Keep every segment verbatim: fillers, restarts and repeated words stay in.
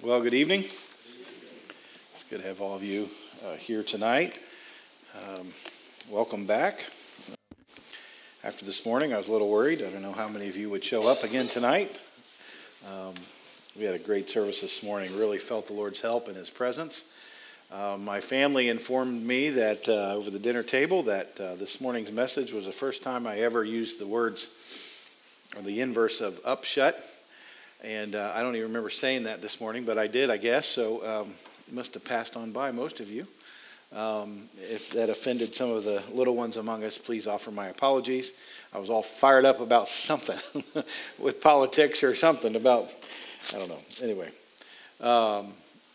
Well, good evening. It's good to have all of you uh, here tonight. Um, welcome back. After this morning, I was a little worried. I don't know how many of you would show up again tonight. Um, we had a great service this morning. Really felt the Lord's help and His presence. Uh, my family informed me that uh, over the dinner table that uh, this morning's message was the first time I ever used the words or the inverse of upshut. And uh, I don't even remember saying that this morning, but I did, I guess. So um, it must have passed on by most of you. Um, if that offended some of the little ones among us, please offer my apologies. I was all fired up about something with politics or something about, I don't know. Anyway, um,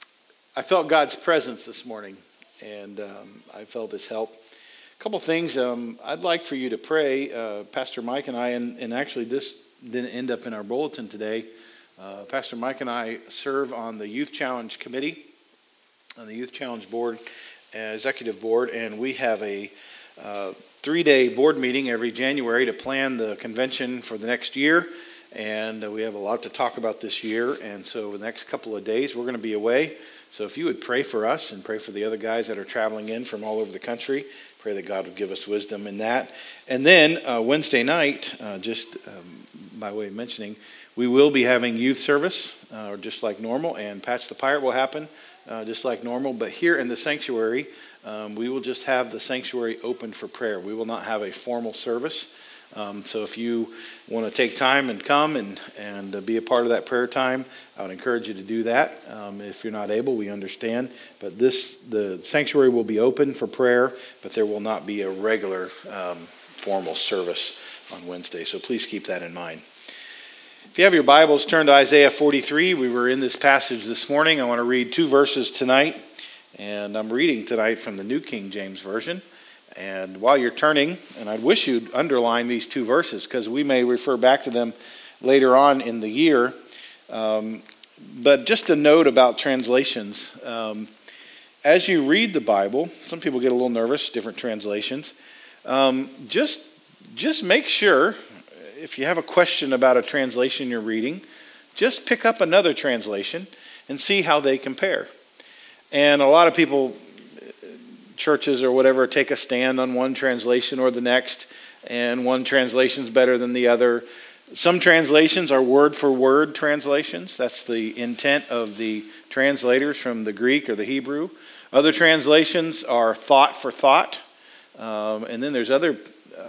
I felt God's presence this morning, and um, I felt His help. A couple things um, I'd like for you to pray. Uh, Pastor Mike and I, and, and actually this didn't end up in our bulletin today. Uh, Pastor Mike and I serve on the Youth Challenge Committee, on the Youth Challenge Board, uh, Executive Board, and we have a uh, three-day board meeting every January to plan the convention for the next year, and uh, we have a lot to talk about this year, and so the next couple of days we're going to be away, so if you would pray for us and pray for the other guys that are traveling in from all over the country, pray that God would give us wisdom in that. And then uh, Wednesday night, uh, just um, by way of mentioning, we will be having youth service, uh, just like normal, and Patch the Pirate will happen uh, just like normal. But here in the sanctuary, um, we will just have the sanctuary open for prayer. We will not have a formal service. Um, so if you want to take time and come and, and uh, be a part of that prayer time, I would encourage you to do that. Um, if you're not able, we understand. But this the sanctuary will be open for prayer, but there will not be a regular um, formal service on Wednesday. So please keep that in mind. If you have your Bibles, turn to Isaiah forty-three. We were in this passage this morning. I want to read two verses tonight. And I'm reading tonight from the New King James Version. And while you're turning, and I wish you'd underline these two verses because we may refer back to them later on in the year. Um, but just a note about translations. Um, as you read the Bible, some people get a little nervous, different translations. Um, just, just make sure, if you have a question about a translation you're reading, just pick up another translation and see how they compare. And a lot of people, churches or whatever, take a stand on one translation or the next, and one translation's better than the other. Some translations are word-for-word translations. That's the intent of the translators from the Greek or the Hebrew. Other translations are thought for thought. Um, and then there's other uh,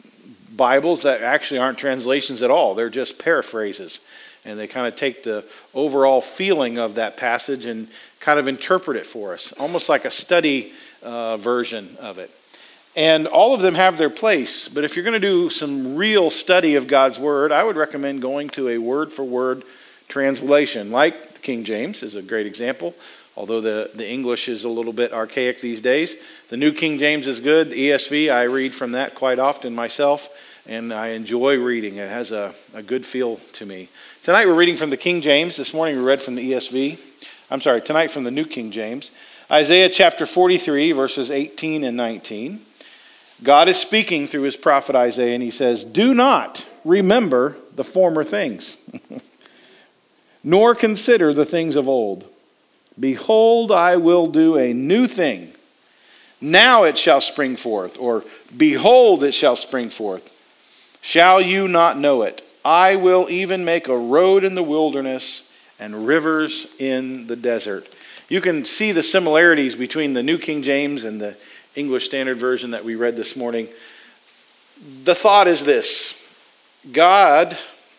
Bibles that actually aren't translations at all. They're just paraphrases. And they kind of take the overall feeling of that passage and kind of interpret it for us, almost like a study uh, version of it. And all of them have their place. But if you're going to do some real study of God's Word, I would recommend going to a word-for-word translation, like the King James is a great example. Although the, the English is a little bit archaic these days. The New King James is good. The E S V, I read from that quite often myself, and I enjoy reading. It has a, a good feel to me. Tonight we're reading from the King James. This morning we read from the E S V. I'm sorry, tonight from the New King James. Isaiah chapter forty-three, verses eighteen and nineteen. God is speaking through his prophet Isaiah, and he says, "Do not remember the former things, nor consider the things of old. Behold, I will do a new thing. Now it shall spring forth," or "Behold, it shall spring forth. Shall you not know it? I will even make a road in the wilderness and rivers in the desert." You can see the similarities between the New King James and the English Standard Version that we read this morning. The thought is this: God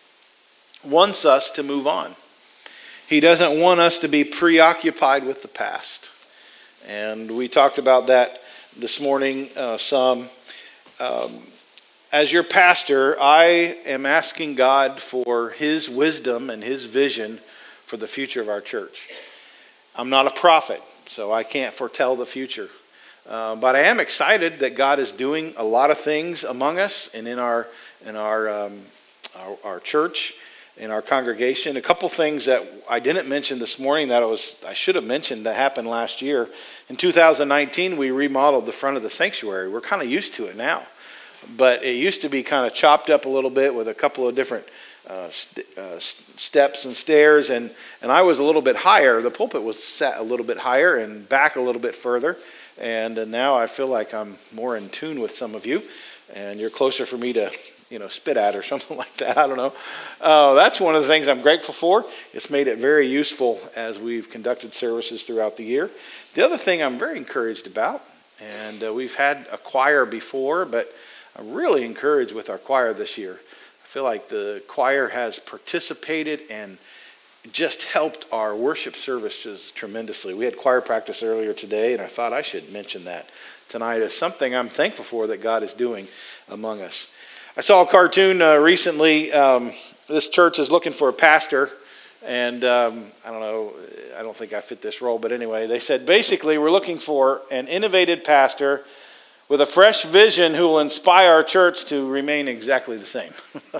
wants us to move on. He doesn't want us to be preoccupied with the past. And we talked about that this morning uh, some. Um, as your pastor, I am asking God for his wisdom and his vision for the future of our church. I'm not a prophet, so I can't foretell the future. Uh, but I am excited that God is doing a lot of things among us and in our in our um, our, our church, in our congregation. A couple things that I didn't mention this morning that I was I should have mentioned that happened last year. In two thousand nineteen, we remodeled the front of the sanctuary. We're kind of used to it now, but it used to be kind of chopped up a little bit with a couple of different uh, st- uh, steps and stairs, and, and I was a little bit higher. The pulpit was set a little bit higher and back a little bit further, and uh, now I feel like I'm more in tune with some of you, and you're closer for me to, you know, spit at or something like that. I don't know. Uh, that's one of the things I'm grateful for. It's made it very useful as we've conducted services throughout the year. The other thing I'm very encouraged about, and uh, we've had a choir before, but I'm really encouraged with our choir this year. I feel like the choir has participated and just helped our worship services tremendously. We had choir practice earlier today, and I thought I should mention that tonight as something I'm thankful for that God is doing among us. I saw a cartoon uh, recently. Um, this church is looking for a pastor, and um, I don't know, I don't think I fit this role, but anyway, they said basically we're looking for an innovative pastor with a fresh vision who will inspire our church to remain exactly the same.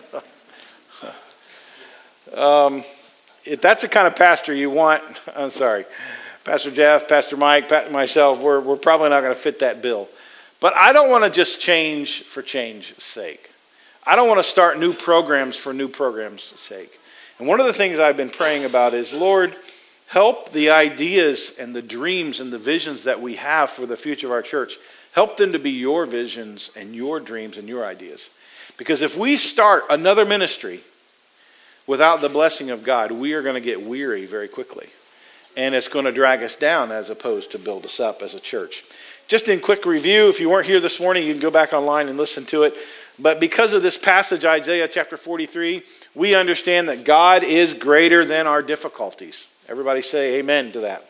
um, if that's the kind of pastor you want, I'm sorry, Pastor Jeff, Pastor Mike, Pat, myself, we're, we're probably not going to fit that bill. But I don't want to just change for change's sake. I don't want to start new programs for new programs' sake. And one of the things I've been praying about is, Lord, help the ideas and the dreams and the visions that we have for the future of our church. Help them to be your visions and your dreams and your ideas. Because if we start another ministry without the blessing of God, we are going to get weary very quickly. And it's going to drag us down as opposed to build us up as a church. Just in quick review, if you weren't here this morning, you can go back online and listen to it. But because of this passage, Isaiah chapter forty-three, we understand that God is greater than our difficulties. Everybody say amen to that.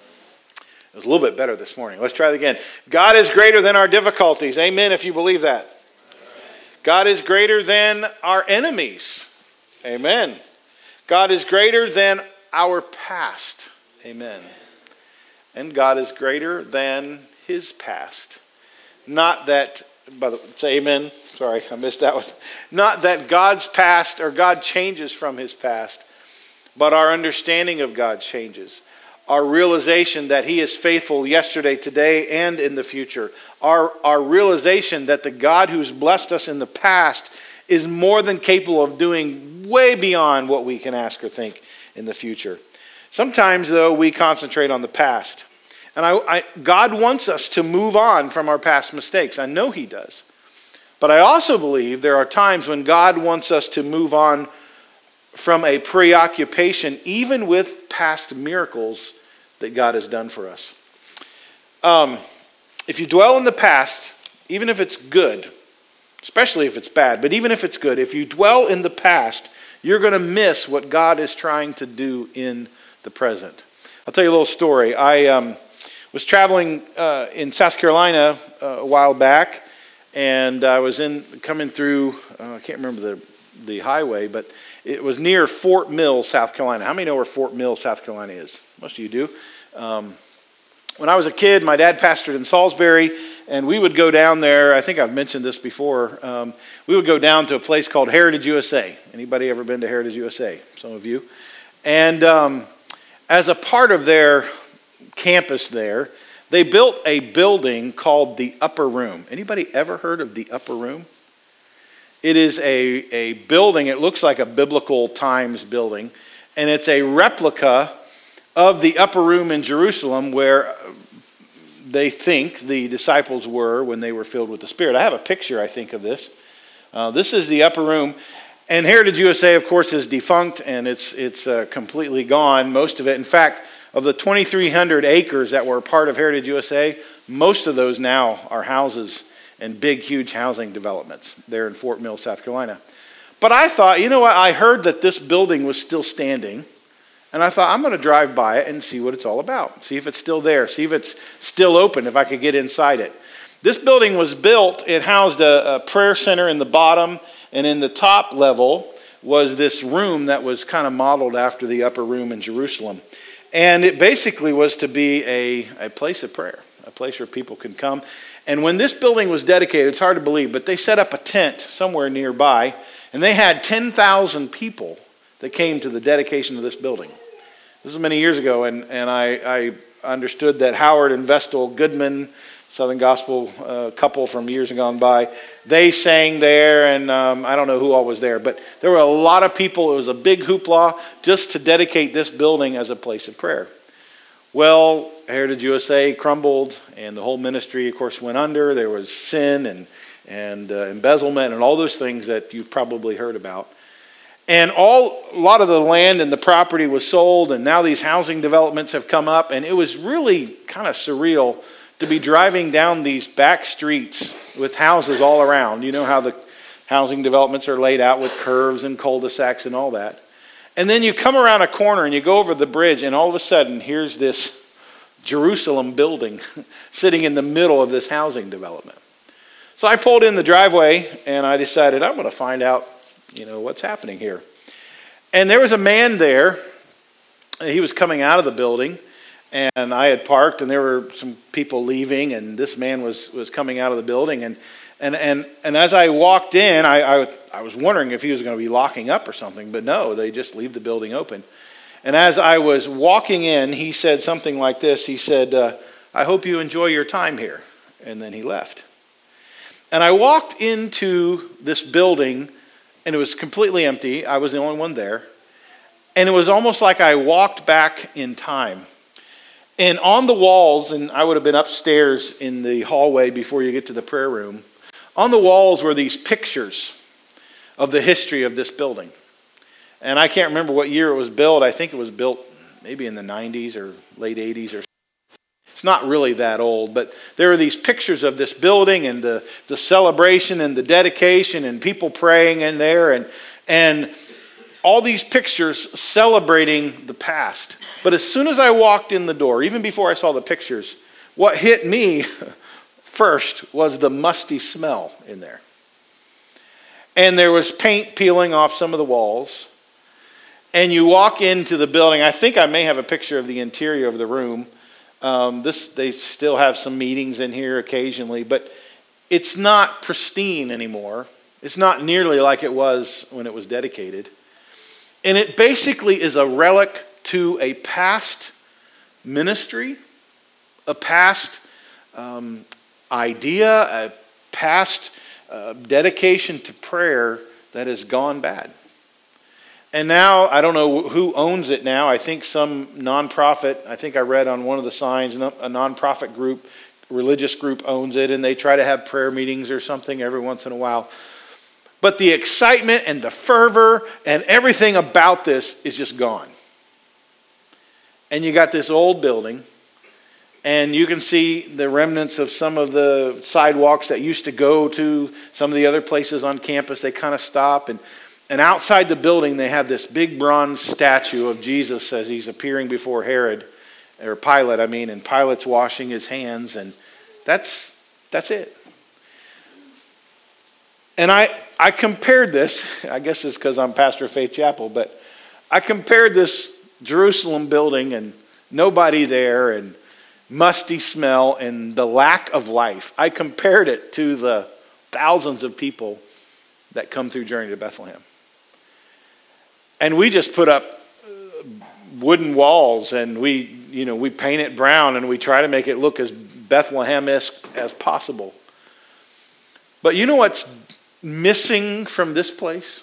It was a little bit better this morning. Let's try it again. God is greater than our difficulties. Amen if you believe that. God is greater than our enemies. Amen. God is greater than our past. Amen. And God is greater than his past. Not that, by the say amen. Sorry, I missed that one. Not that God's past or God changes from his past, but our understanding of God changes. Our realization that he is faithful yesterday, today, and in the future. Our, our realization that the God who's blessed us in the past is more than capable of doing way beyond what we can ask or think in the future. Sometimes, though, we concentrate on the past. And I, I, God wants us to move on from our past mistakes. I know he does. But I also believe there are times when God wants us to move on from a preoccupation, even with past miracles that God has done for us. Um, if you dwell in the past, even if it's good, especially if it's bad, but even if it's good, if you dwell in the past, you're going to miss what God is trying to do in the present. I'll tell you a little story. I um, was traveling uh, in South Carolina uh, a while back, and I was in coming through, uh, I can't remember the, the highway, but it was near Fort Mill, South Carolina. How many know where Fort Mill, South Carolina is? Most of you do. Um, when I was a kid, my dad pastored in Salisbury, and we would go down there. I think I've mentioned this before. Um, we would go down to a place called Heritage U S A. Anybody ever been to Heritage U S A? Some of you. And um, as a part of their campus there, they built a building called the Upper Room. Anybody ever heard of the Upper Room? It is a, a building, it looks like a biblical times building, and it's a replica of the Upper Room in Jerusalem where they think the disciples were when they were filled with the Spirit. I have a picture, I think, of this. Uh, this is the Upper Room. And Heritage U S A, of course, is defunct, and it's it's uh, completely gone, most of it. In fact, of the twenty-three hundred acres that were part of Heritage U S A, most of those now are houses and big, huge housing developments there in Fort Mill, South Carolina. But I thought, you know what, I heard that this building was still standing, and I thought, I'm going to drive by it and see what it's all about, see if it's still there, see if it's still open, if I could get inside it. This building was built, it housed a, a prayer center in the bottom, and in the top level was this room that was kind of modeled after the Upper Room in Jerusalem. And it basically was to be a, a place of prayer, a place where people can come. And when this building was dedicated, it's hard to believe, but they set up a tent somewhere nearby, and they had ten thousand people that came to the dedication of this building. This was many years ago, and, and I, I understood that Howard and Vestal Goodman, Southern Gospel uh, couple from years gone by. They sang there, and um, I don't know who all was there, but there were a lot of people. It was a big hoopla just to dedicate this building as a place of prayer. Well, Heritage U S A crumbled, and the whole ministry, of course, went under. There was sin and, and uh, embezzlement and all those things that you've probably heard about. And all a lot of the land and the property was sold, and now these housing developments have come up, and it was really kind of surreal to be driving down these back streets with houses all around. You know how the housing developments are laid out with curves and cul-de-sacs and all that. And then you come around a corner and you go over the bridge, and all of a sudden here's this Jerusalem building sitting in the middle of this housing development. So I pulled in the driveway and I decided I'm going to find out, you know, what's happening here. And there was a man there. He was coming out of the building. And I had parked, and there were some people leaving, and this man was, was coming out of the building. And and and, and as I walked in, I, I I was wondering if he was going to be locking up or something, but no, they just leave the building open. And as I was walking in, he said something like this. He said, uh, "I hope you enjoy your time here." And then he left. And I walked into this building, and it was completely empty. I was the only one there. And it was almost like I walked back in time. And on the walls, and I would have been upstairs in the hallway before you get to the prayer room, on the walls were these pictures of the history of this building. And I can't remember what year it was built. I think it was built maybe in the nineties or late eighties or something. It's not really that old, but there are these pictures of this building and the, the celebration and the dedication and people praying in there, and and all these pictures celebrating the past. But as soon as I walked in the door, even before I saw the pictures, what hit me first was the musty smell in there. And there was paint peeling off some of the walls. And you walk into the building. I think I may have a picture of the interior of the room. Um, this they still have some meetings in here occasionally, but it's not pristine anymore. It's not nearly like it was when it was dedicated. And it basically is a relic to a past ministry, a past um, idea, a past uh, dedication to prayer that has gone bad. And now, I don't know who owns it now. I think some nonprofit, I think I read on one of the signs, a nonprofit group, religious group owns it, and they try to have prayer meetings or something every once in a while. But the excitement and the fervor and everything about this is just gone. And you got this old building, and you can see the remnants of some of the sidewalks that used to go to some of the other places on campus. They kind of stop, and, and outside the building they have this big bronze statue of Jesus as he's appearing before Herod, or Pilate, I mean, and Pilate's washing his hands, and that's that's it. And I, I compared this, I guess it's because I'm pastor of Faith Chapel, but I compared this Jerusalem building and nobody there and musty smell and the lack of life. I compared it to the thousands of people that come through Journey to Bethlehem. And we just put up wooden walls, and we, you know, we paint it brown, and we try to make it look as Bethlehem-esque as possible. But you know what's missing from this place?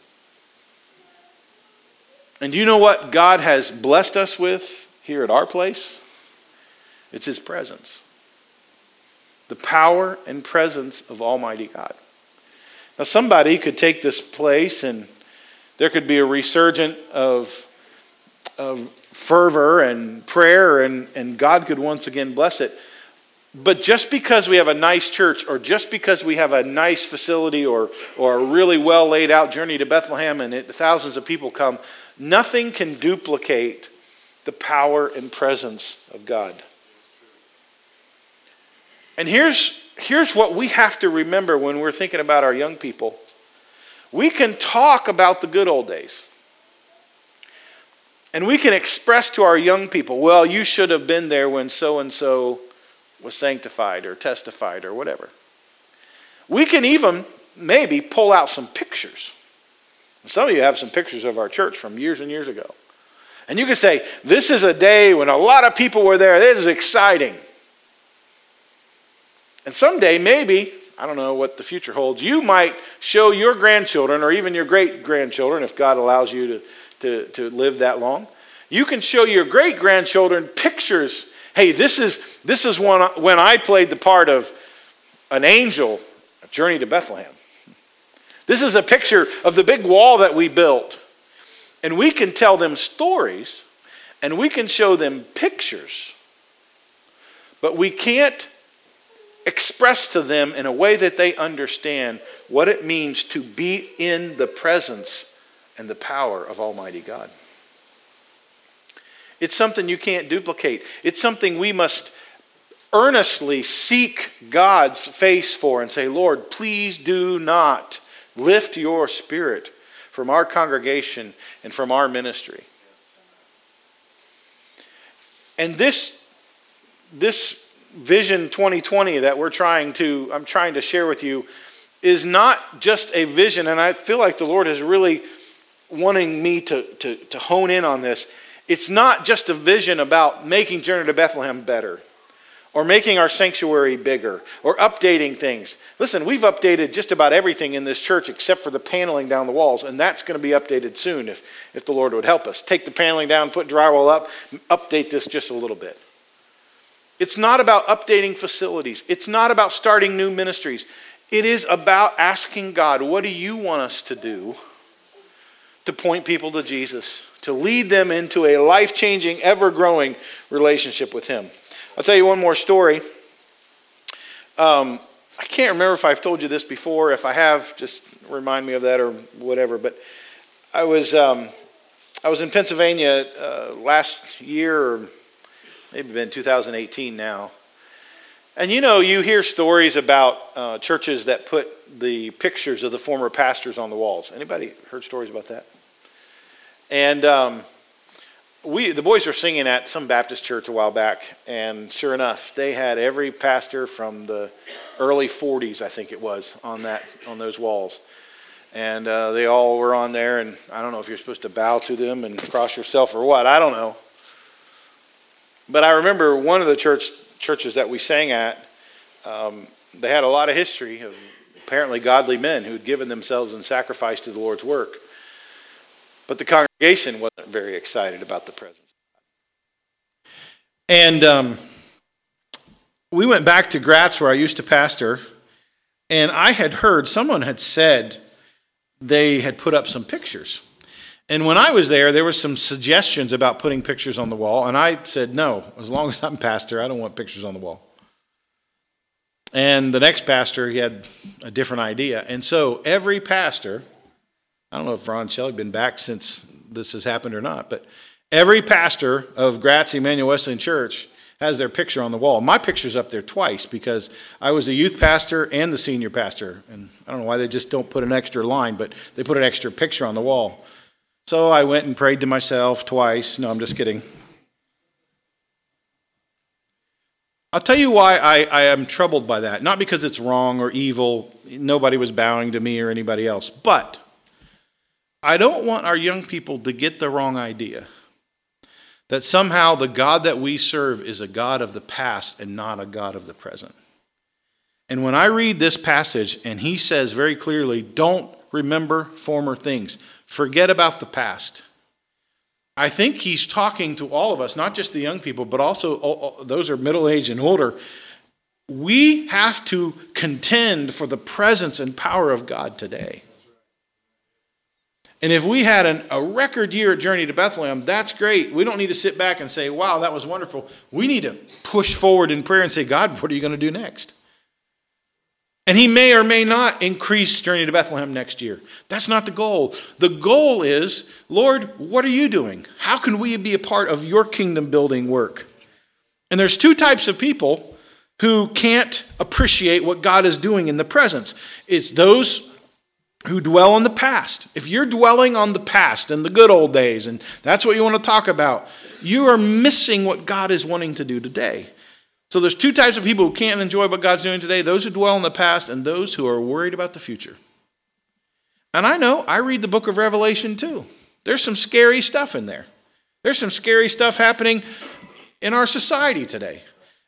And do you know what God has blessed us with here at our place? It's His presence. The power and presence of Almighty God. Now somebody could take this place and there could be a resurgence of, of fervor and prayer, and, and God could once again bless it. But just because we have a nice church, or just because we have a nice facility, or or a really well laid out Journey to Bethlehem and it, thousands of people come, nothing can duplicate the power and presence of God. And here's here's what we have to remember when we're thinking about our young people. We can talk about the good old days. And we can express to our young people, well, you should have been there when so-and-so was sanctified or testified or whatever. We can even maybe pull out some pictures. Some of you have some pictures of our church from years and years ago. And you can say, this is a day when a lot of people were there. This is exciting. And someday, maybe, I don't know what the future holds, you might show your grandchildren or even your great-grandchildren, if God allows you to, to, to live that long. You can show your great-grandchildren pictures. Hey, this is, this is when I, when I played the part of an angel, a journey to Bethlehem. This is a picture of the big wall that we built. And we can tell them stories, and we can show them pictures. But we can't express to them in a way that they understand what it means to be in the presence and the power of Almighty God. It's something you can't duplicate. It's something we must earnestly seek God's face for and say, Lord, please do not lift your spirit from our congregation and from our ministry. And this, this Vision twenty twenty that we're trying to, I'm trying to share with you is not just a vision, and I feel like the Lord is really wanting me to, to, to hone in on this. It's not just a vision about making Journey to Bethlehem better, or making our sanctuary bigger, or updating things. Listen, we've updated just about everything in this church except for the paneling down the walls, and that's going to be updated soon if, if the Lord would help us. Take the paneling down, put drywall up, update this just a little bit. It's not about updating facilities. It's not about starting new ministries. It is about asking God, what do you want us to do to point people to Jesus, to lead them into a life-changing, ever-growing relationship with Him? I'll tell you one more story. Um, I can't remember if I've told you this before. If I have, just remind me of that or whatever. But I was um, I was in Pennsylvania uh, last year, or maybe been two thousand eighteen now. And you know, you hear stories about uh, churches that put the pictures of the former pastors on the walls. Anybody heard stories about that? And um, we, the boys were singing at some Baptist church a while back, and sure enough, they had every pastor from the early forties, I think it was, on that on those walls. And uh, they all were on there, and I don't know if you're supposed to bow to them and cross yourself or what. I don't know. But I remember one of the church churches that we sang at, um, they had a lot of history of apparently godly men who had given themselves in sacrifice to the Lord's work. But the congregation wasn't very excited about the presence. And um, we went back to Gratz, where I used to pastor, and I had heard someone had said they had put up some pictures. And when I was there, there were some suggestions about putting pictures on the wall, and I said, no, as long as I'm pastor, I don't want pictures on the wall. And the next pastor, he had a different idea. And so every pastor, I don't know if Ron Shelley had been back since this has happened or not, but every pastor of Gratz Emmanuel Wesleyan Church has their picture on the wall. My picture's up there twice because I was a youth pastor and the senior pastor. And I don't know why they just don't put an extra line, but they put an extra picture on the wall. So I went and prayed to myself twice. No, I'm just kidding. I'll tell you why I, I am troubled by that. Not because it's wrong or evil. Nobody was bowing to me or anybody else. But I don't want our young people to get the wrong idea that somehow the God that we serve is a God of the past and not a God of the present. And when I read this passage and he says very clearly, don't remember former things. Forget about the past. I think he's talking to all of us, not just the young people, but also those who are middle-aged and older. We have to contend for the presence and power of God today. And if we had an, a record year at Journey to Bethlehem, that's great. We don't need to sit back and say, wow, that was wonderful. We need to push forward in prayer and say, God, what are you going to do next? And he may or may not increase Journey to Bethlehem next year. That's not the goal. The goal is, Lord, what are you doing? How can we be a part of your kingdom building work? And there's two types of people who can't appreciate what God is doing in the presence. It's those who dwell on the past. If you're dwelling on the past and the good old days, and that's what you want to talk about, you are missing what God is wanting to do today. So there's two types of people who can't enjoy what God's doing today, those who dwell in the past and those who are worried about the future. And I know, I read the book of Revelation too. There's some scary stuff in there. There's some scary stuff happening in our society today.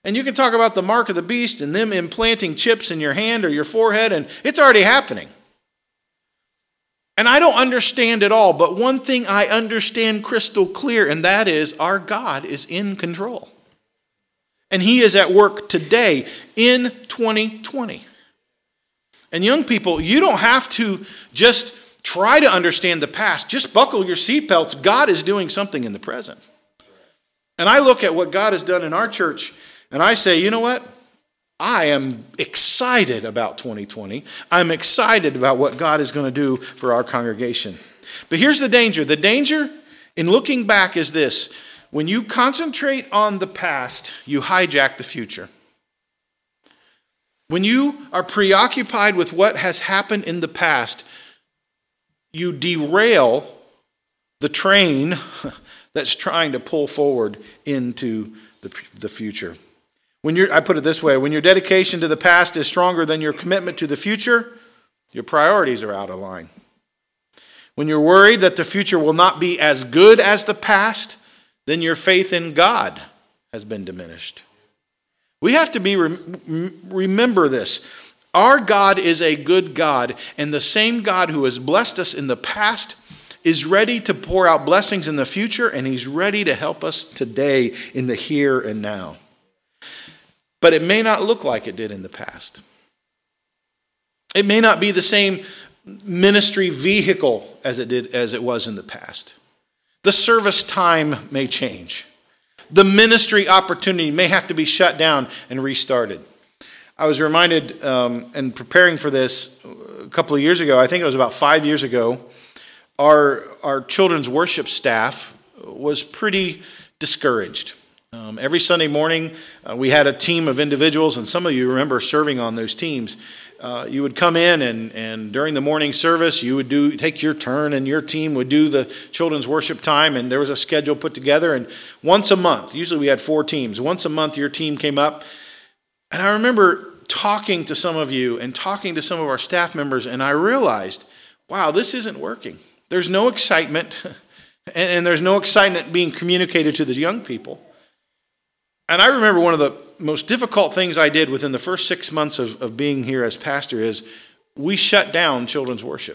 And you can talk about the mark of the beast and them implanting chips in your hand or your forehead, and it's already happening. And I don't understand it all, but one thing I understand crystal clear, and that is our God is in control. And he is at work today in twenty twenty. And young people, you don't have to just try to understand the past. Just buckle your seatbelts. God is doing something in the present. And I look at what God has done in our church, and I say, you know what? I am excited about twenty twenty. I'm excited about what God is going to do for our congregation. But here's the danger. The danger in looking back is this. When you concentrate on the past, you hijack the future. When you are preoccupied with what has happened in the past, you derail the train that's trying to pull forward into the, the future. When you're, I put it this way, when your dedication to the past is stronger than your commitment to the future, your priorities are out of line. When you're worried that the future will not be as good as the past, then your faith in God has been diminished. We have to be remember this. Our God is a good God, and the same God who has blessed us in the past is ready to pour out blessings in the future, and he's ready to help us today in the here and now. But it may not look like it did in the past. It may not be the same ministry vehicle as it did as it was in the past. The service time may change. The ministry opportunity may have to be shut down and restarted. I was reminded um, in preparing for this a couple of years ago, I think it was about five years ago, our, our children's worship staff was pretty discouraged. Um, every Sunday morning, uh, we had a team of individuals, and some of you remember serving on those teams. Uh, you would come in, and, and during the morning service, you would do take your turn, and your team would do the children's worship time, and there was a schedule put together. And once a month, usually we had four teams, once a month your team came up. And I remember talking to some of you and talking to some of our staff members, and I realized, wow, this isn't working. There's no excitement, and, and there's no excitement being communicated to the young people. And I remember one of the most difficult things I did within the first six months of, of being here as pastor is we shut down children's worship.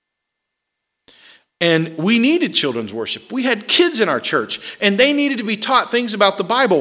And we needed children's worship. We had kids in our church, and they needed to be taught things about the Bible.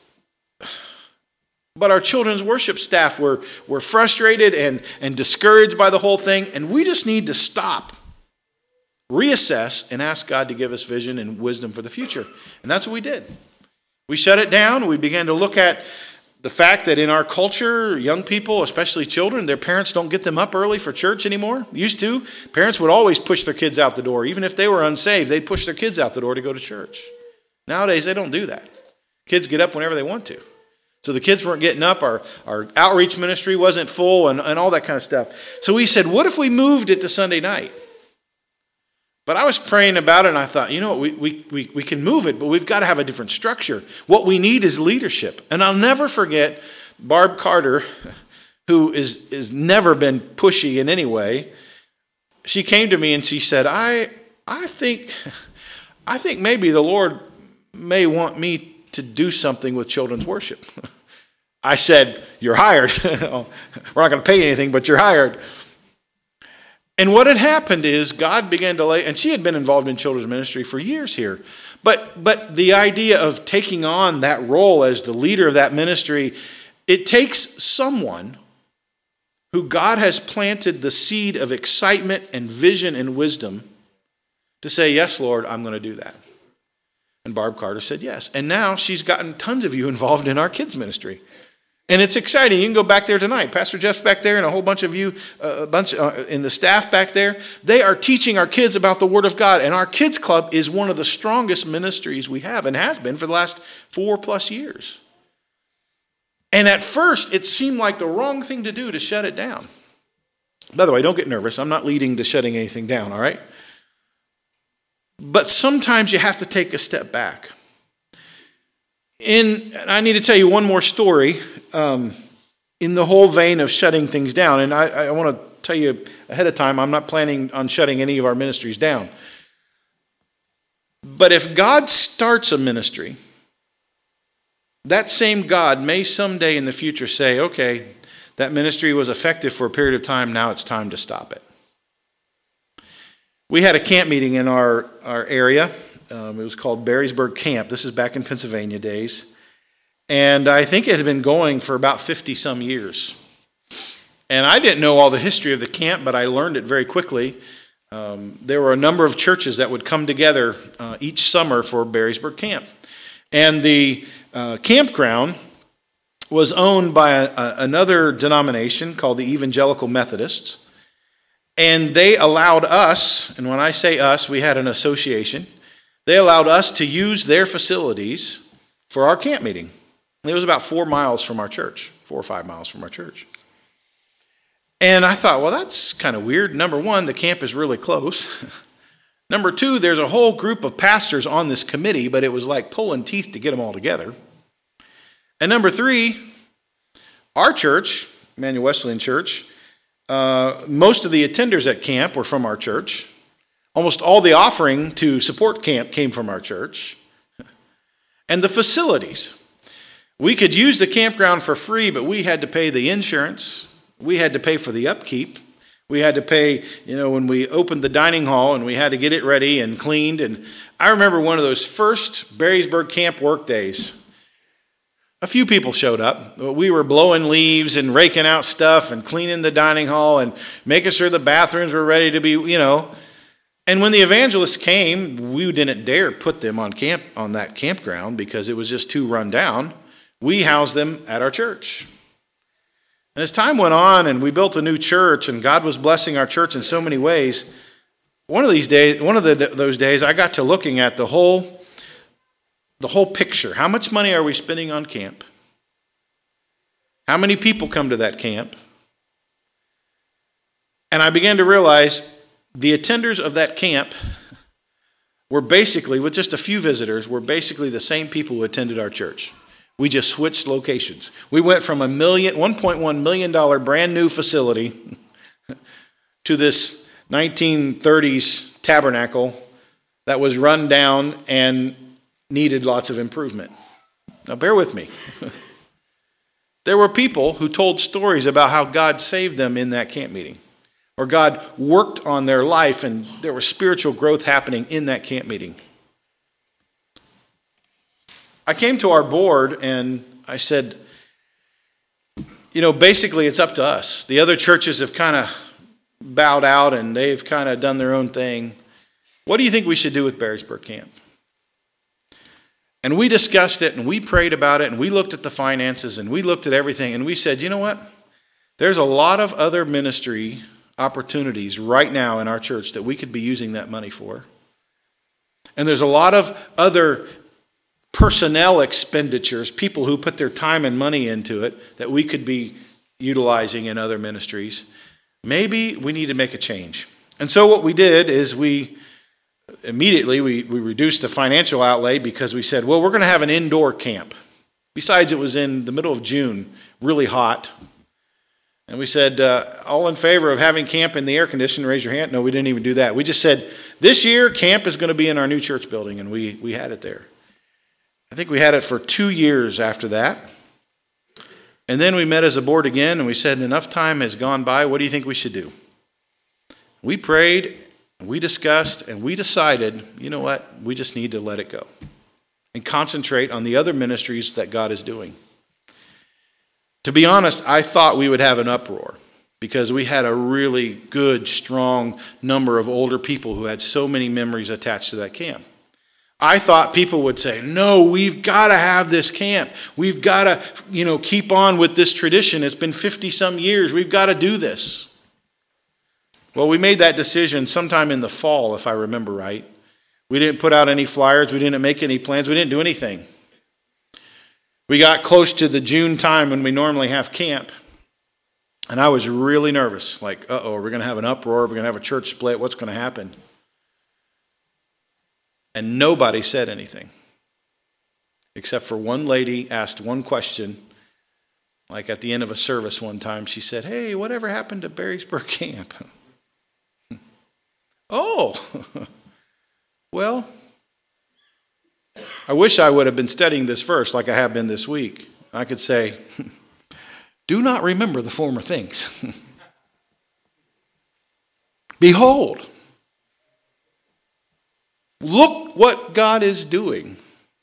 But our children's worship staff were, were frustrated and, and discouraged by the whole thing, and we just need to stop, reassess, and ask God to give us vision and wisdom for the future. And that's what we did. We shut it down. We began to look at the fact that in our culture, young people, especially children, their parents don't get them up early for church anymore. Used to, parents would always push their kids out the door. Even if they were unsaved, they'd push their kids out the door to go to church. Nowadays, they don't do that. Kids get up whenever they want to. So the kids weren't getting up. Our, our outreach ministry wasn't full and, and all that kind of stuff. So we said, what if we moved it to Sunday night? But I was praying about it, and I thought, you know what, we, we, we, we can move it, but we've got to have a different structure. What we need is leadership. And I'll never forget Barb Carter, who is, is never been pushy in any way. She came to me and she said, I I think I think maybe the Lord may want me to do something with children's worship. I said, you're hired. We're not going to pay you anything, but you're hired. And what had happened is God began to lay, and she had been involved in children's ministry for years here. But but the idea of taking on that role as the leader of that ministry, it takes someone who God has planted the seed of excitement and vision and wisdom to say, yes, Lord, I'm going to do that. And Barb Carter said yes. And now she's gotten tons of you involved in our kids ministry. And it's exciting. You can go back there tonight. Pastor Jeff's back there and a whole bunch of you, uh, a bunch uh, in the staff back there. They are teaching our kids about the Word of God. And our kids club is one of the strongest ministries we have and has been for the last four plus years. And at first, it seemed like the wrong thing to do to shut it down. By the way, don't get nervous. I'm not leading to shutting anything down, all right? But sometimes you have to take a step back. In, I need to tell you one more story um, in the whole vein of shutting things down. And I, I want to tell you ahead of time, I'm not planning on shutting any of our ministries down. But if God starts a ministry, that same God may someday in the future say, okay, that ministry was effective for a period of time, now it's time to stop it. We had a camp meeting in our, our area. Um, it was called Berrysburg Camp. This is back in Pennsylvania days. And I think it had been going for about fifty some years. And I didn't know all the history of the camp, but I learned it very quickly. Um, there were a number of churches that would come together uh, each summer for Berrysburg Camp. And the uh, campground was owned by a, a, another denomination called the Evangelical Methodists. And they allowed us, and when I say us, we had an association, they allowed us to use their facilities for our camp meeting. It was about four miles from our church, four or five miles from our church. And I thought, well, that's kind of weird. Number one, the camp is really close. Number two, there's a whole group of pastors on this committee, but it was like pulling teeth to get them all together. And number three, our church, Emmanuel Wesleyan Church, uh, most of the attenders at camp were from our church. Almost all the offering to support camp came from our church. And the facilities. We could use the campground for free, but we had to pay the insurance. We had to pay for the upkeep. We had to pay, you know, when we opened the dining hall and we had to get it ready and cleaned. And I remember one of those first Berrysburg Camp work days. A few people showed up. We were blowing leaves and raking out stuff and cleaning the dining hall and making sure the bathrooms were ready to be, you know. And when the evangelists came, we didn't dare put them on camp on that campground because it was just too run down. We housed them at our church. And as time went on and we built a new church and God was blessing our church in so many ways, one of these days, one of the, those days, I got to looking at the whole, the whole picture. How much money are we spending on camp? How many people come to that camp? And I began to realize the attenders of that camp were basically, with just a few visitors, were basically the same people who attended our church. We just switched locations. We went from a million, one point one million dollars brand new facility to this nineteen thirties tabernacle that was run down and needed lots of improvement. Now bear with me. There were people who told stories about how God saved them in that camp meeting, or God worked on their life and there was spiritual growth happening in that camp meeting. I came to our board and I said, you know, basically it's up to us. The other churches have kind of bowed out and they've kind of done their own thing. What do you think we should do with Berrysburg Camp? And we discussed it and we prayed about it and we looked at the finances and we looked at everything and we said, you know what? There's a lot of other ministry opportunities right now in our church that we could be using that money for. And there's a lot of other personnel expenditures, people who put their time and money into it, that we could be utilizing in other ministries. Maybe we need to make a change. And so what we did is we immediately we, we reduced the financial outlay because we said, well, we're going to have an indoor camp. Besides, it was in the middle of June, really hot. And we said, uh, all in favor of having camp in the air conditioner, raise your hand. No, we didn't even do that. We just said, this year, camp is going to be in our new church building, and we, we had it there. I think we had it for two years after that. And then we met as a board again, and we said, enough time has gone by. What do you think we should do? We prayed, and we discussed, and we decided, you know what? We just need to let it go and concentrate on the other ministries that God is doing. To be honest, I thought we would have an uproar because we had a really good, strong number of older people who had so many memories attached to that camp. I thought people would say, no, we've got to have this camp. We've got to, you know, keep on with this tradition. It's been fifty some years. We've got to do this. Well, we made that decision sometime in the fall, if I remember right. We didn't put out any flyers. We didn't make any plans. We didn't do anything. We got close to the June time when we normally have camp. And I was really nervous. Like, uh-oh, we're going to have an uproar. We're going to have a church split. What's going to happen? And nobody said anything. Except for one lady asked one question. Like at the end of a service one time, she said, hey, whatever happened to Berrysburg Camp? Oh, well, I wish I would have been studying this verse like I have been this week. I could say, do not remember the former things. Behold, look what God is doing.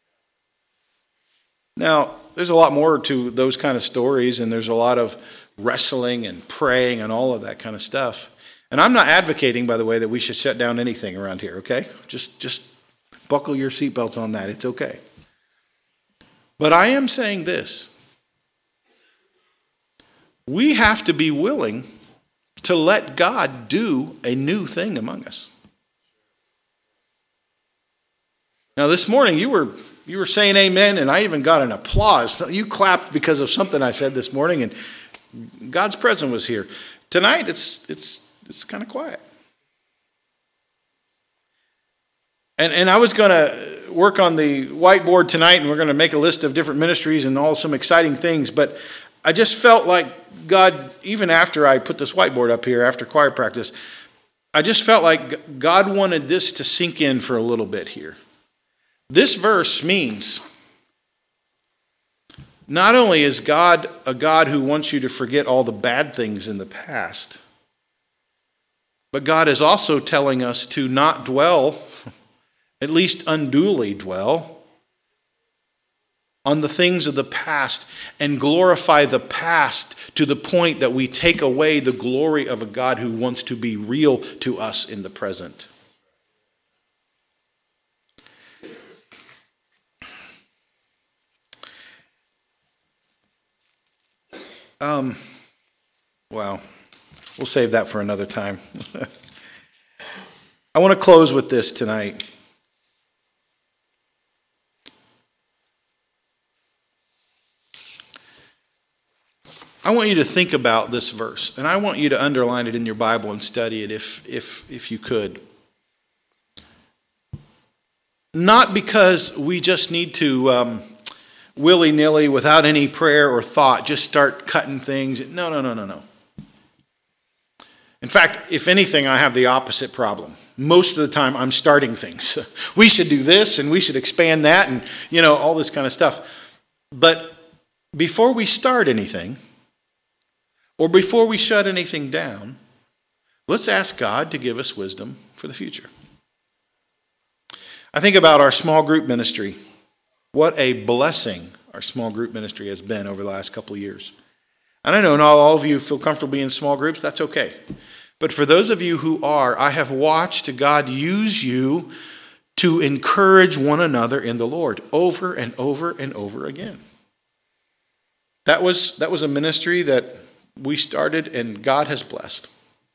Now, there's a lot more to those kind of stories, and there's a lot of wrestling and praying and all of that kind of stuff. And I'm not advocating, by the way, that we should shut down anything around here, okay? Just, just buckle your seatbelts on that. It's okay. But I am saying this. We have to be willing to let God do a new thing among us. Now, this morning, you were you were saying amen, and I even got an applause. You clapped because of something I said this morning, and God's presence was here. Tonight, it's it's it's kind of quiet. And and I was going to work on the whiteboard tonight, and we're going to make a list of different ministries and all some exciting things, but I just felt like God, even after I put this whiteboard up here, after choir practice, I just felt like God wanted this to sink in for a little bit here. This verse means not only is God a God who wants you to forget all the bad things in the past, but God is also telling us to not dwell, at least unduly dwell, on the things of the past and glorify the past to the point that we take away the glory of a God who wants to be real to us in the present. Um, wow. We'll save that for another time. I want to close with this tonight. I want you to think about this verse, and I want you to underline it in your Bible and study it if if if you could. Not because we just need to um, willy-nilly, without any prayer or thought, just start cutting things. No, no, no, no, no. In fact, if anything, I have the opposite problem. Most of the time, I'm starting things. We should do this, and we should expand that, and, you know, all this kind of stuff. But before we start anything, or before we shut anything down, let's ask God to give us wisdom for the future. I think about our small group ministry. What a blessing our small group ministry has been over the last couple of years. And I know not all of you feel comfortable being in small groups. That's okay. But for those of you who are, I have watched God use you to encourage one another in the Lord over and over and over again. That was, that was a ministry that we started and God has blessed.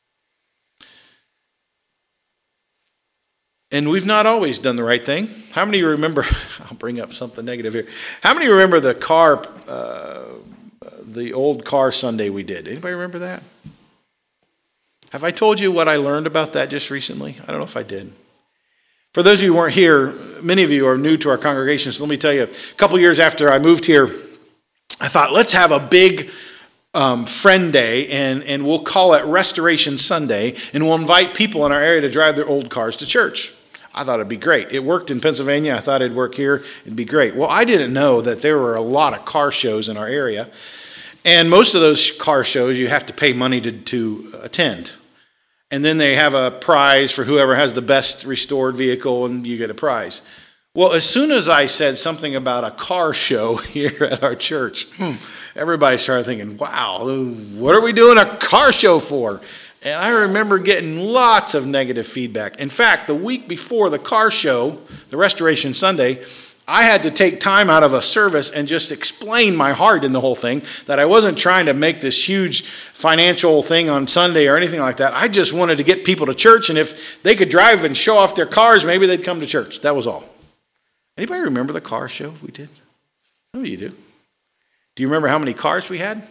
And we've not always done the right thing. How many remember, I'll bring up something negative here. How many remember the car, uh, the old car Sunday we did? Anybody remember that? Have I told you what I learned about that just recently? I don't know if I did. For those of you who weren't here, many of you are new to our congregation, so let me tell you, a couple years after I moved here, I thought, let's have a big um, friend day, and, and we'll call it Restoration Sunday, and we'll invite people in our area to drive their old cars to church. I thought it'd be great. It worked in Pennsylvania. I thought it'd work here. It'd be great. Well, I didn't know that there were a lot of car shows in our area, and most of those car shows you have to pay money to, to attend. And then they have a prize for whoever has the best restored vehicle, and you get a prize. Well, as soon as I said something about a car show here at our church, everybody started thinking, wow, what are we doing a car show for? And I remember getting lots of negative feedback. In fact, the week before the car show, the Restoration Sunday, I had to take time out of a service and just explain my heart in the whole thing, that I wasn't trying to make this huge financial thing on Sunday or anything like that. I just wanted to get people to church, and if they could drive and show off their cars, maybe they'd come to church. That was all. Anybody remember the car show we did? Some of you do. Do you remember how many cars we had?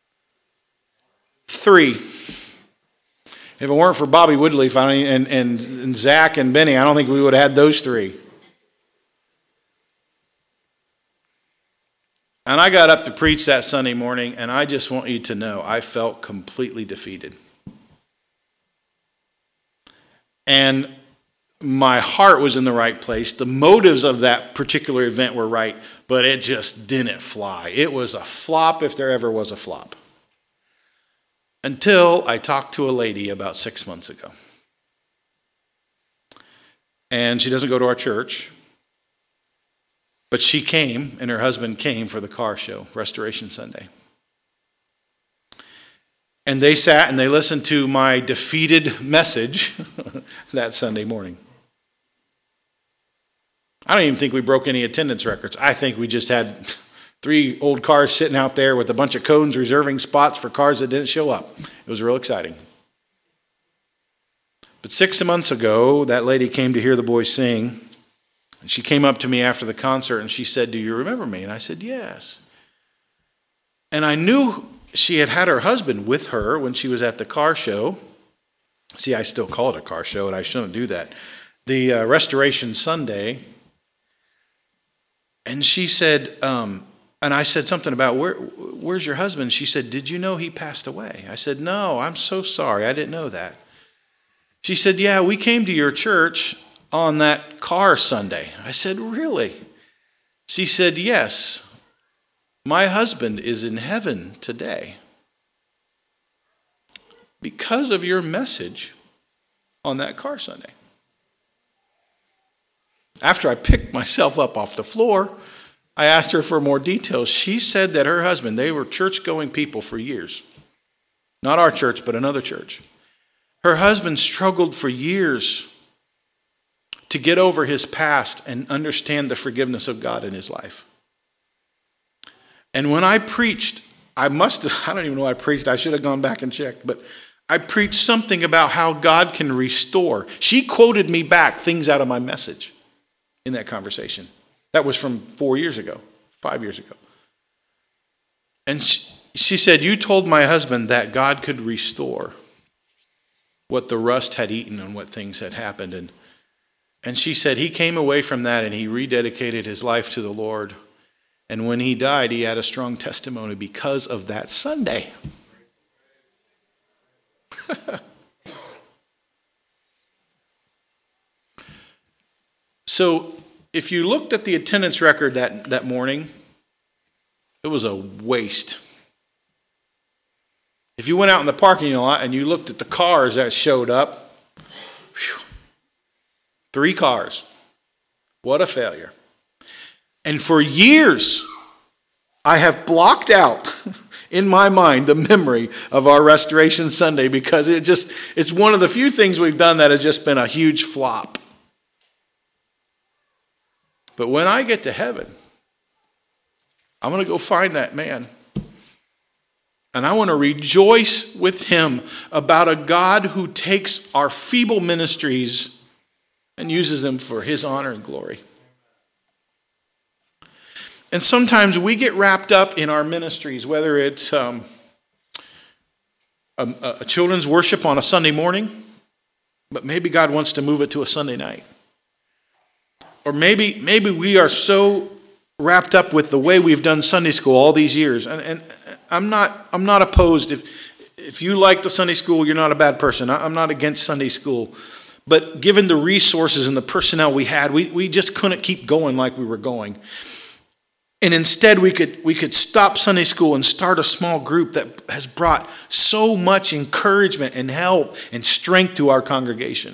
Three. If it weren't for Bobby Woodleaf and, and, and Zach and Benny, I don't think we would have had those three. And I got up to preach that Sunday morning, and I just want you to know I felt completely defeated. And my heart was in the right place. The motives of that particular event were right, but it just didn't fly. It was a flop if there ever was a flop. Until I talked to a lady about six months ago. And she doesn't go to our church. But she came, and her husband came for the car show, Restoration Sunday. And they sat and they listened to my defeated message that Sunday morning. I don't even think we broke any attendance records. I think we just had three old cars sitting out there with a bunch of cones reserving spots for cars that didn't show up. It was real exciting. But six months ago, that lady came to hear the boys sing. And she came up to me after the concert and she said, "Do you remember me?" And I said, "Yes." And I knew she had had her husband with her when she was at the car show. See, I still call it a car show, and I shouldn't do that. The uh, Restoration Sunday. And she said, um, and I said something about, Where, where's your husband? She said, "Did you know he passed away?" I said, "No, I'm so sorry. I didn't know that." She said, "Yeah, we came to your church on that car Sunday." I said, "Really?" She said, "Yes, my husband is in heaven today because of your message on that car Sunday." After I picked myself up off the floor, I asked her for more details. She said that her husband, they were church-going people for years. Not our church, but another church. Her husband struggled for years to get over his past and understand the forgiveness of God in his life. And when I preached, I must have, I don't even know what I preached. I should have gone back and checked. But I preached something about how God can restore. She quoted me back things out of my message in that conversation. That was from four years ago, five years ago. And she, she said, "You told my husband that God could restore what the rust had eaten and what things had happened." And, and she said he came away from that and he rededicated his life to the Lord. And when he died, he had a strong testimony because of that Sunday. So if you looked at the attendance record that, that morning, it was a waste. If you went out in the parking lot and you looked at the cars that showed up, whew, three cars. What a failure. And for years, I have blocked out in my mind the memory of our Restoration Sunday because it just it's one of the few things we've done that has just been a huge flop. But when I get to heaven, I'm going to go find that man. And I want to rejoice with him about a God who takes our feeble ministries and uses them for his honor and glory. And sometimes we get wrapped up in our ministries, whether it's um, a, a children's worship on a Sunday morning, but maybe God wants to move it to a Sunday night. Or maybe maybe we are so wrapped up with the way we've done Sunday school all these years. And, and I'm not I'm not opposed. If if you like the Sunday school, you're not a bad person. I'm not against Sunday school. But given the resources and the personnel we had, we, we just couldn't keep going like we were going. And instead we could we could stop Sunday school and start a small group that has brought so much encouragement and help and strength to our congregation.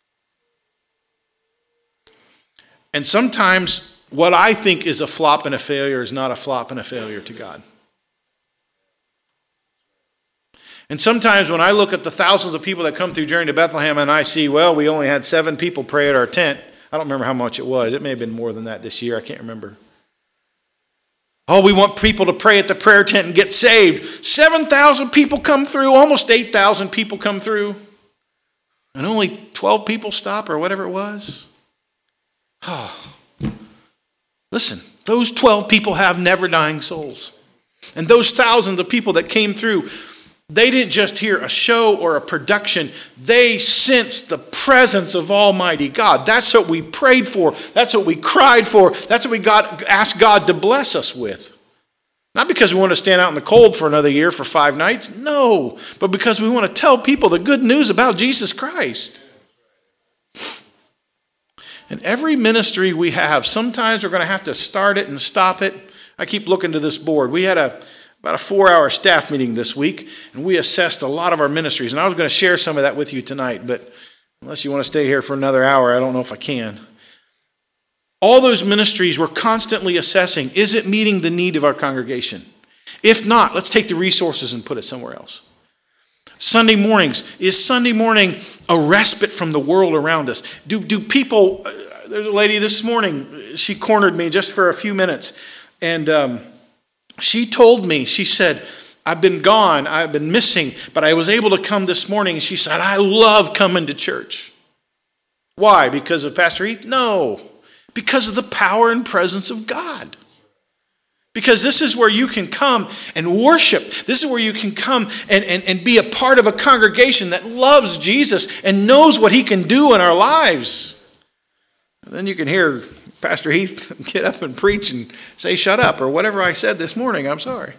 And sometimes what I think is a flop and a failure is not a flop and a failure to God. And sometimes when I look at the thousands of people that come through Journey to Bethlehem and I see, well, we only had seven people pray at our tent. I don't remember how much it was. It may have been more than that this year. I can't remember. Oh, we want people to pray at the prayer tent and get saved. seven thousand people come through. Almost eight thousand people come through. And only twelve people stop or whatever it was. Oh, listen, those twelve people have never dying souls. And those thousands of people that came through, they didn't just hear a show or a production. They sensed the presence of Almighty God. That's what we prayed for. That's what we cried for. That's what we got, asked God to bless us with. Not because we want to stand out in the cold for another year for five nights. No, but because we want to tell people the good news about Jesus Christ. And every ministry we have, sometimes we're going to have to start it and stop it. I keep looking to this board. We had a about a four-hour staff meeting this week, and we assessed a lot of our ministries. And I was going to share some of that with you tonight, but unless you want to stay here for another hour, I don't know if I can. All those ministries we're constantly assessing, is it meeting the need of our congregation? If not, let's take the resources and put it somewhere else. Sunday mornings, is Sunday morning a respite from the world around us? Do, do people, uh, there's a lady this morning, she cornered me just for a few minutes, and um, she told me, she said, I've been gone, I've been missing, but I was able to come this morning, and she said, I love coming to church. Why? Because of Pastor Heath? No. Because of the power and presence of God. Because this is where you can come and worship. This is where you can come and, and, and be a part of a congregation that loves Jesus and knows what he can do in our lives. And then you can hear Pastor Heath get up and preach and say, shut up, or whatever I said this morning. I'm sorry.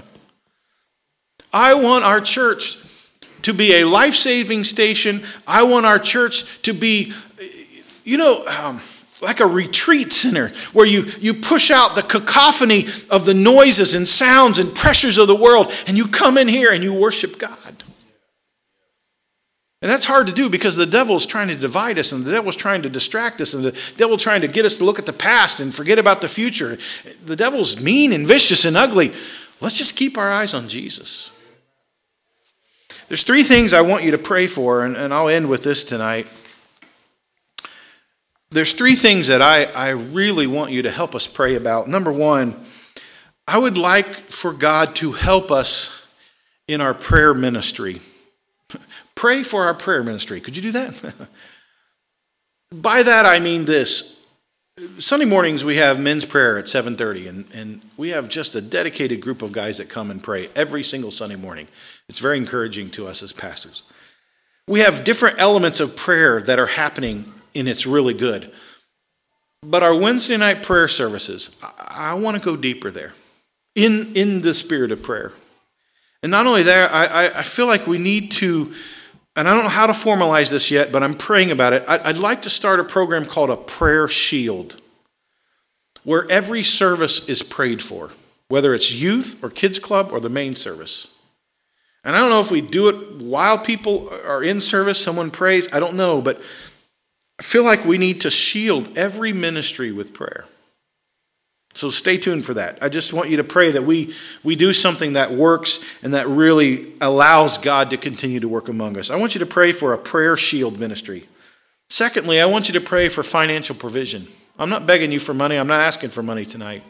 I want our church to be a life-saving station. I want our church to be, you know, um, like a retreat center where you, you push out the cacophony of the noises and sounds and pressures of the world, and you come in here and you worship God. And that's hard to do because the devil's trying to divide us, and the devil's trying to distract us, and the devil's trying to get us to look at the past and forget about the future. The devil's mean and vicious and ugly. Let's just keep our eyes on Jesus. There's three things I want you to pray for, and, and I'll end with this tonight. There's three things that I, I really want you to help us pray about. Number one, I would like for God to help us in our prayer ministry. Pray for our prayer ministry. Could you do that? By that I mean this. Sunday mornings we have men's prayer at seven thirty, and, and we have just a dedicated group of guys that come and pray every single Sunday morning. It's very encouraging to us as pastors. We have different elements of prayer that are happening, and it's really good. But our Wednesday night prayer services, I, I want to go deeper there in, in the spirit of prayer. And not only that, I, I feel like we need to, and I don't know how to formalize this yet, but I'm praying about it. I, I'd like to start a program called a prayer shield, where every service is prayed for, whether it's youth or kids club or the main service. And I don't know if we do it while people are in service, someone prays, I don't know, but I feel like we need to shield every ministry with prayer. So stay tuned for that. I just want you to pray that we, we do something that works and that really allows God to continue to work among us. I want you to pray for a prayer shield ministry. Secondly, I want you to pray for financial provision. I'm not begging you for money. I'm not asking for money tonight.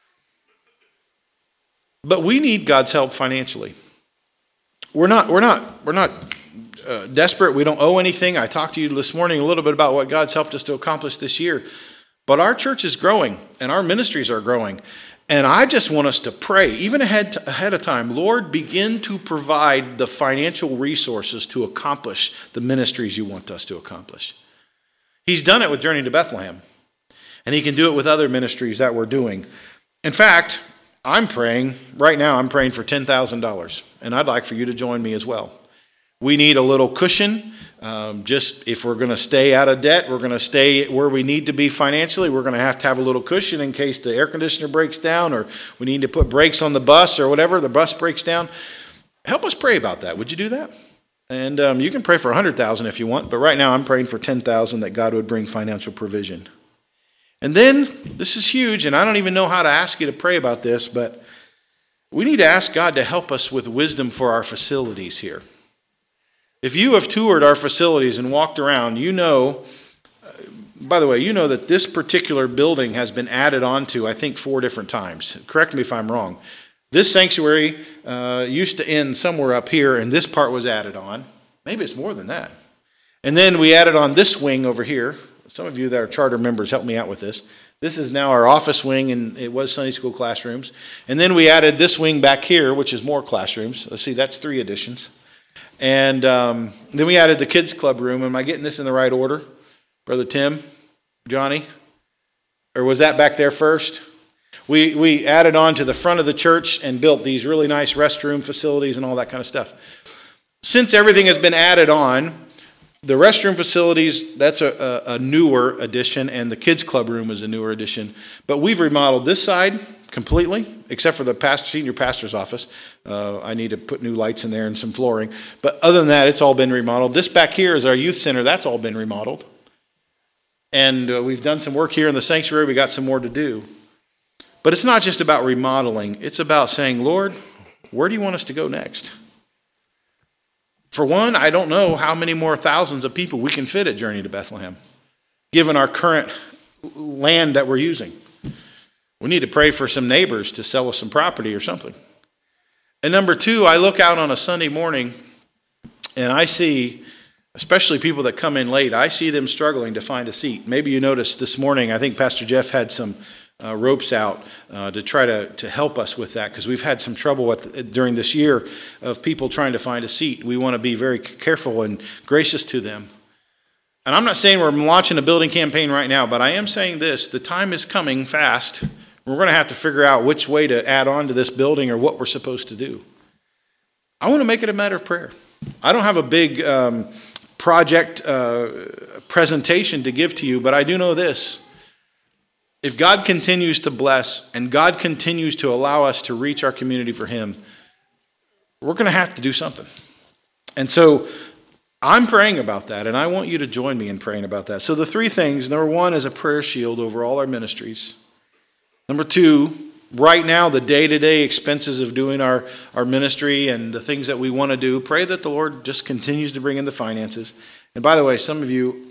But we need God's help financially. We're not, we're not, we're not uh, desperate. We don't owe anything. I talked to you this morning a little bit about what God's helped us to accomplish this year. But our church is growing, and our ministries are growing. And I just want us to pray, even ahead, to, ahead of time, Lord, begin to provide the financial resources to accomplish the ministries you want us to accomplish. He's done it with Journey to Bethlehem, and he can do it with other ministries that we're doing. In fact, I'm praying, right now I'm praying for ten thousand dollars, and I'd like for you to join me as well. We need a little cushion. Um, just if we're going to stay out of debt, we're going to stay where we need to be financially, we're going to have to have a little cushion in case the air conditioner breaks down or we need to put brakes on the bus or whatever, the bus breaks down. Help us pray about that. Would you do that? And um, you can pray for one hundred thousand dollars if you want, but right now I'm praying for ten thousand dollars that God would bring financial provision. And then, this is huge, and I don't even know how to ask you to pray about this, but we need to ask God to help us with wisdom for our facilities here. If you have toured our facilities and walked around, you know, uh, by the way, you know that this particular building has been added on to, I think, four different times. Correct me if I'm wrong. This sanctuary uh, used to end somewhere up here, and this part was added on. Maybe it's more than that. And then we added on this wing over here. Some of you that are charter members, help me out with this. This is now our office wing, and it was Sunday school classrooms. And then we added this wing back here, which is more classrooms. Let's see, that's three additions. And um, then we added the kids club room. Am I getting this in the right order? Brother Tim, Johnny? Or was that back there first? We we added on to the front of the church and built these really nice restroom facilities and all that kind of stuff. Since everything has been added on, The restroom facilities, that's a, a, a newer addition, and the kids club room is a newer addition. But we've remodeled this side completely, except for the pastor, senior pastor's office. Uh, I need to put new lights in there and some flooring. But other than that, it's all been remodeled. This back here is our youth center. That's all been remodeled. And uh, we've done some work here in the sanctuary. We got some more to do. But it's not just about remodeling. It's about saying, Lord, where do you want us to go next? For one, I don't know how many more thousands of people we can fit at Journey to Bethlehem, given our current land that we're using. We need to pray for some neighbors to sell us some property or something. And number two, I look out on a Sunday morning and I see, especially people that come in late, I see them struggling to find a seat. Maybe you noticed this morning, I think Pastor Jeff had some uh, ropes out uh, to try to, to help us with that, because we've had some trouble with during this year of people trying to find a seat. We want to be very careful and gracious to them. And I'm not saying we're launching a building campaign right now, but I am saying this: the time is coming fast. We're going to have to figure out which way to add on to this building or what we're supposed to do. I want to make it a matter of prayer. I don't have a big um, project uh, presentation to give to you, but I do know this. If God continues to bless and God continues to allow us to reach our community for Him, we're going to have to do something. And so I'm praying about that, and I want you to join me in praying about that. So the three things: number one is a prayer shield over all our ministries. Number two, right now, the day-to-day expenses of doing our, our ministry and the things that we want to do, pray that the Lord just continues to bring in the finances. And by the way, some of you,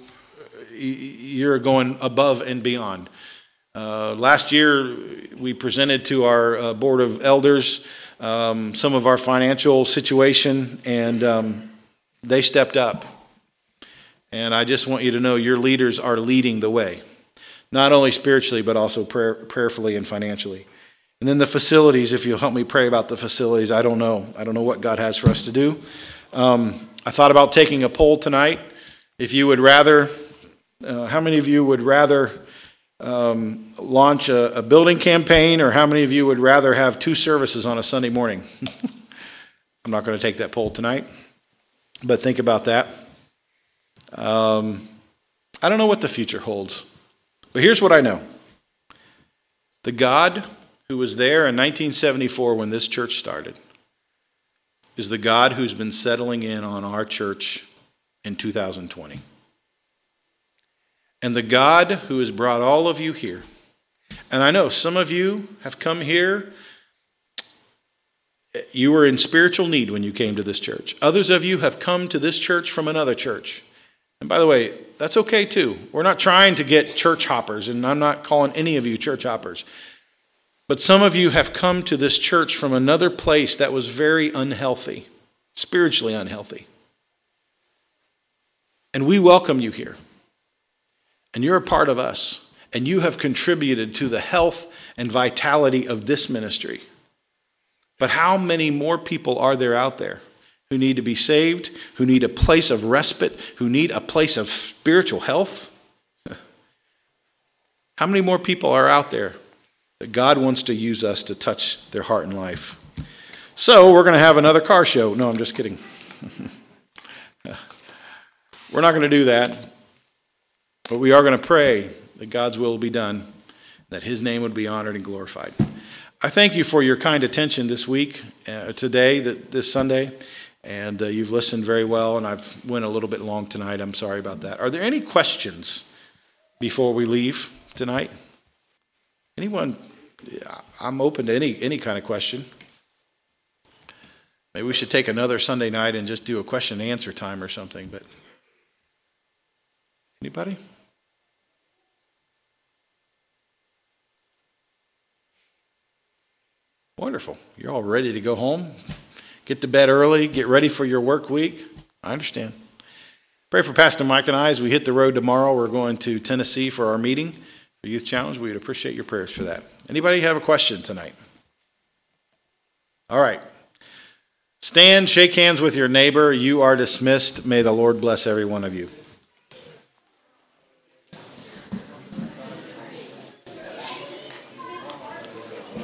you're going above and beyond. Uh, last year, we presented to our uh, Board of Elders um, some of our financial situation, and um, they stepped up. And I just want you to know your leaders are leading the way. Not only spiritually, but also prayer, prayerfully and financially. And then the facilities, if you'll help me pray about the facilities, I don't know. I don't know what God has for us to do. Um, I thought about taking a poll tonight. If you would rather, uh, how many of you would rather um, launch a, a building campaign, or how many of you would rather have two services on a Sunday morning? I'm not going to take that poll tonight, but think about that. Um, I don't know what the future holds. But here's what I know. The God who was there in nineteen seventy-four when this church started is the God who's been settling in on our church in two thousand twenty. And the God who has brought all of you here, and I know some of you have come here, you were in spiritual need when you came to this church. Others of you have come to this church from another church. And by the way, that's okay too. We're not trying to get church hoppers, and I'm not calling any of you church hoppers. But some of you have come to this church from another place that was very unhealthy, spiritually unhealthy. And we welcome you here. And you're a part of us. And you have contributed to the health and vitality of this ministry. But how many more people are there out there who need to be saved, who need a place of respite, who need a place of spiritual health? How many more people are out there that God wants to use us to touch their heart and life? So we're going to have another car show. No, I'm just kidding. We're not going to do that. But we are going to pray that God's will be done, that His name would be honored and glorified. I thank you for your kind attention this week, uh, today, this Sunday. And uh, you've listened very well, and I've went a little bit long tonight. I'm sorry about that. Are there any questions before we leave tonight? Anyone? Yeah, I'm open to any any kind of question. Maybe we should take another Sunday night and just do a question and answer time or something. But anybody? Wonderful. You're all ready to go home. Get to bed early, get ready for your work week. I understand. Pray for Pastor Mike and I as we hit the road tomorrow. We're going to Tennessee for our meeting, the Youth Challenge. We would appreciate your prayers for that. Anybody have a question tonight? All right. Stand, shake hands with your neighbor. You are dismissed. May the Lord bless every one of you.